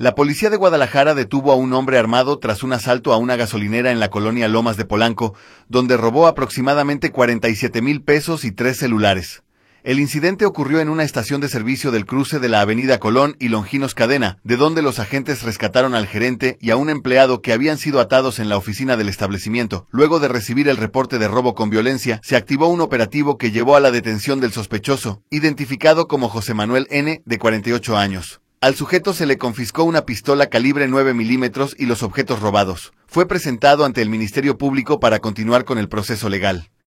La policía de Guadalajara detuvo a un hombre armado tras un asalto a una gasolinera en la colonia Lomas de Polanco, donde robó aproximadamente 47,000 pesos y 3 celulares. El incidente ocurrió en una estación de servicio del cruce de la avenida Colón y Longinos Cadena, de donde los agentes rescataron al gerente y a un empleado que habían sido atados en la oficina del establecimiento. Luego de recibir el reporte de robo con violencia, se activó un operativo que llevó a la detención del sospechoso, identificado como José Manuel N., de 48 años. Al sujeto se le confiscó una pistola calibre 9 milímetros y los objetos robados. Fue presentado ante el Ministerio Público para continuar con el proceso legal.